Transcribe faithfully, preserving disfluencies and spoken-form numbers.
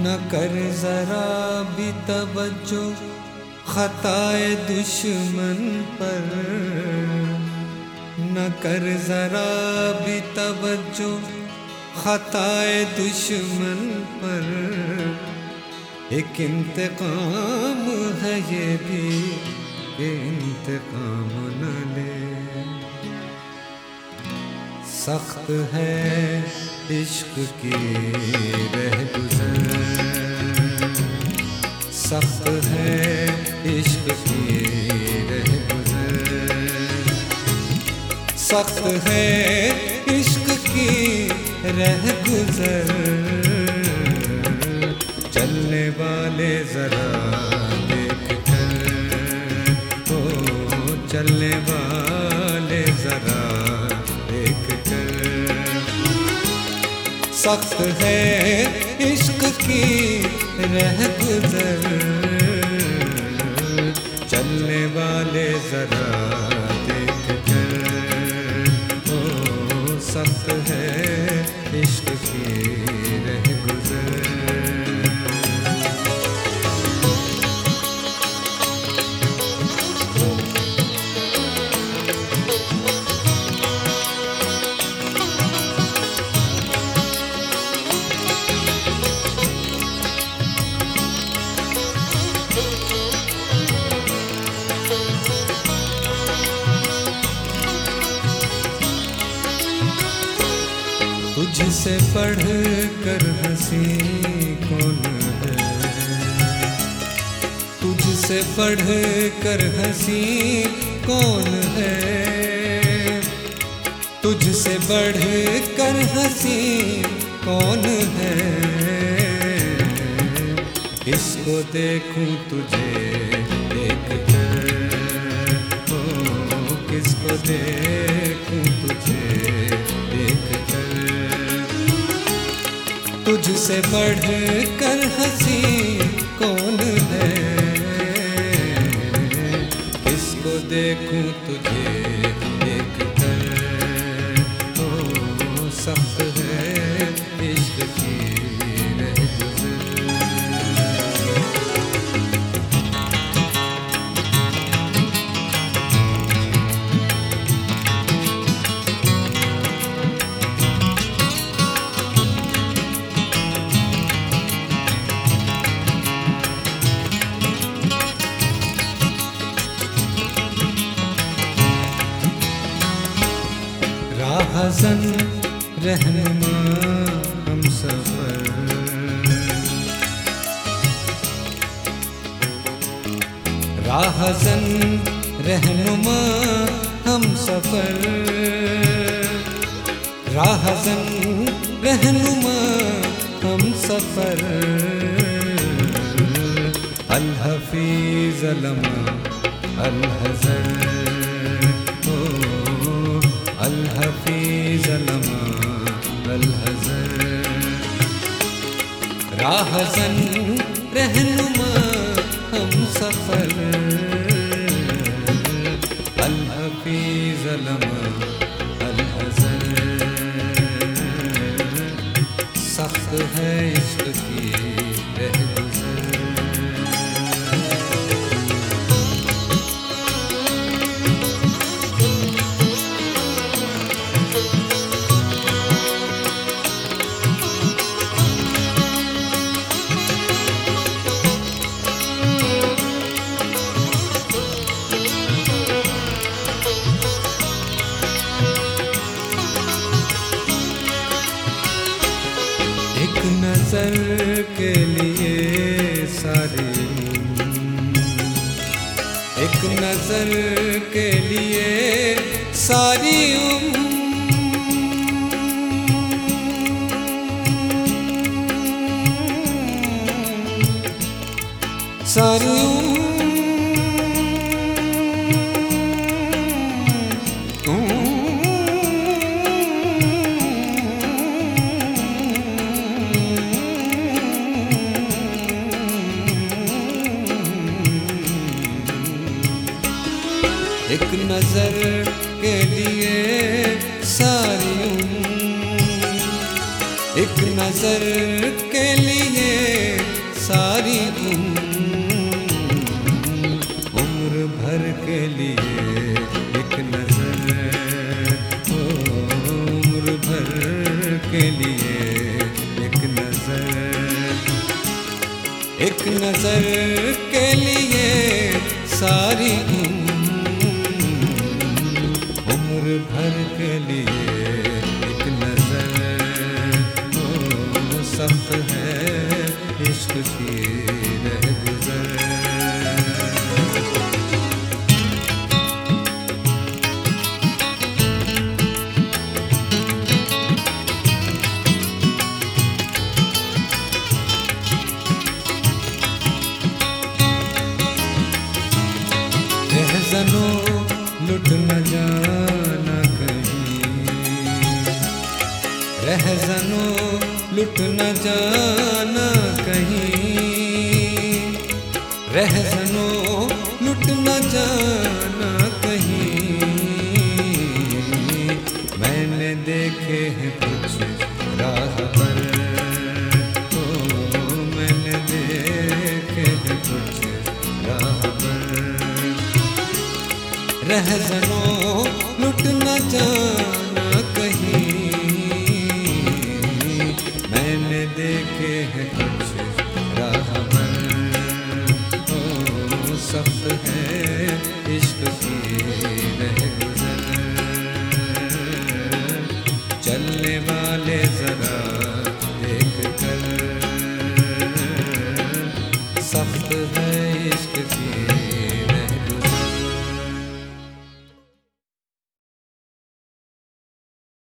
न कर जरा भी तवज्जो खताए दुश्मन पर, न कर जरा भी तवज्जो खताए दुश्मन पर। एक इंतकाम है ये भी कि इंतकाम न ले। सख्त है इश्क की रहगुज़र, सख्त है इश्क की रहगुज़र, सख्त है इश्क की रहगुज़र। चलने वाले जरा देख कर, ओ चलने वाले जरा देख कर। सख्त है इश्क की रहगुज़र, चलने वाले जरा देख कर, ओ सख्त है इश्क की रहगुज़र। तुझसे पढ़ कर हंसी कौन है, तुझसे पढ़ कर हंसी कौन है, तुझसे बढ़ कर हंसी कौन है। किसको देखूं तुझे देख कर, ओ किसको देखूं तुझे देख कर। तुझसे बढ़ कर हंसी कौन है, किसको देखूं तुझे देख कर, ओ सख्त है इश्क की रहगुज़र। राहज़न रहनुमा हम सफ़र, राहज़न रहनुमा हम सफ़र, राहज़न रहनुमा हम सफ़र। अल हफ़ीज़ अलमा अल हज़र, अल हफ़ीज़ अलमा अल हज़र। राहज़न रहनुमा हम सफ़र, अल हफ़ीज़ अलमा अल हज़र। सख्त है इश्क की रहगुज़र। एक नजर के लिए सारी उम्र, एक नजर के लिए सारी उम्र, सारी उम्र एक नजर के लिए सारी उम्र, एक नजर के लिए सारी उम्र, उम्र भर के लिए एक नजर, ओ उम्र भर के लिए एक नजर, एक नजर के लिए सारी उम्र, उम्र भर के लिए एक नजर, ओ सख्त है इश्क की रहगुज़र। रहज़नों लुट न जाना कहीं, रहज़नों लुट न जाना कहीं, रहज़नों लुट न जाना कहीं। मैंने देखे हैं कुछ राह पर, ओ मैंने देखे हैं कुछ राह पर, रहज़नों लुट न जाना कहीं। मैंने देखे हैं कुछ राह पर, ओ सख्त है इश्क की रहगुज़र। चलने वाले जरा देख कर, सख्त है इश्क की